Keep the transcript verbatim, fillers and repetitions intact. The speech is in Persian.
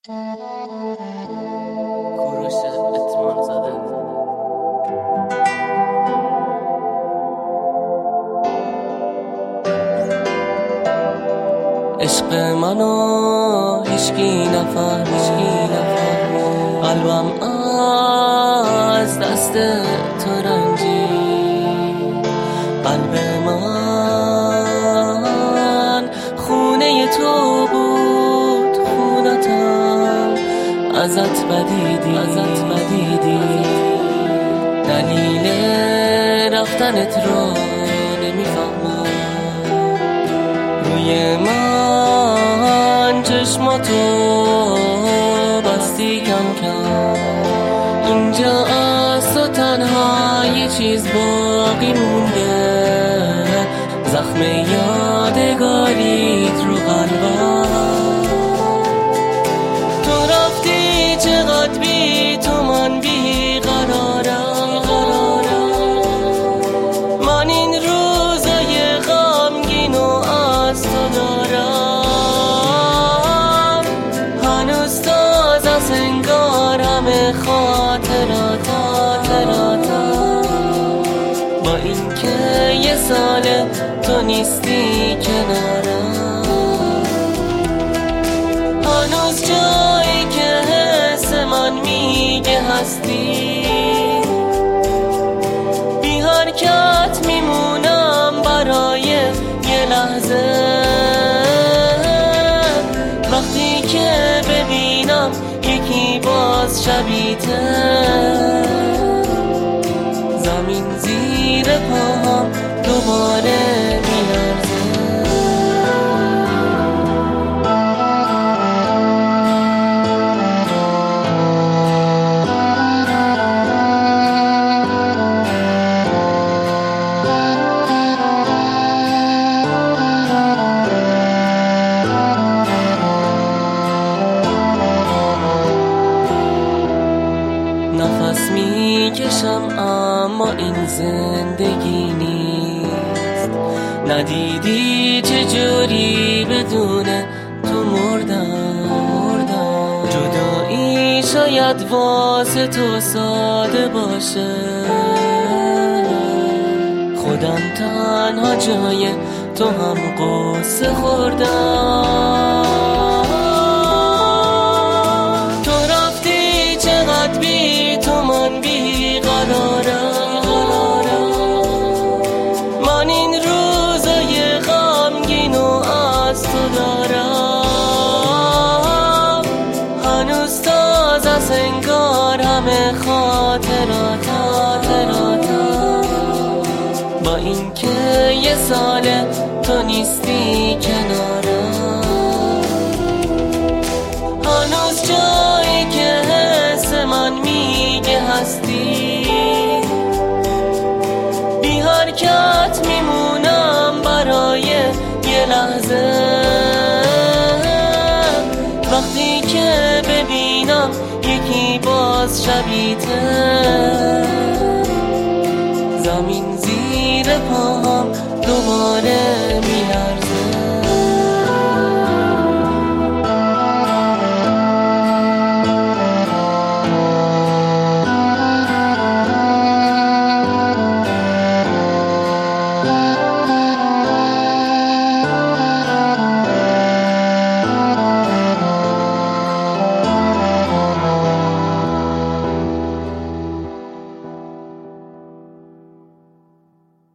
کوروش اتمان زده. عشق منو هیچکی نفهمید، قلبم از دست تو رنجید. قلب من خونه تو بود، خونتم ازت بدیدی، ازت بدیدی. دلیل رفتنت رو نمیفهمم. روی من چشماتو بستی کم کم. اینجا از تو تنها یه چیز باقی مونده، زخم یادگاریت رو قلبم. تو رفتی چقدر بی تو من بی قرارم. من این روزای غمگین و از تو دارم. هنوز تازه است انگار همه خاطراتم، با اینکه یه ساله تو نیستی کنارم. هنوز جایی که حس من میگه هستی، بی حرکت میمونم برای یه لحظه. وقتی که ببینم یکی باز شبیته، زمین زیر پاهم دوباره میلرزه. نفس میکشم اما این زندگی نیست. ندیدی چجوری بدون تو مردم. جدایی شاید واسه تو ساده باشه، خودم تنها جای تو هم قصه خوردم. تو رفتی چقدر بی تو من بی قرارم. من این روزای غمگین و از تو دارم. هنوز تازه است انگار همه خاطراتم، با اینکه یه ساله تو نیستی کنارم. هنوز جایی که حس من میگه هستی، بی حرکت میمونم برای یه لحظه. وقتی که ببینم یکی باز شبیته، زمین زیر پاهم دوباره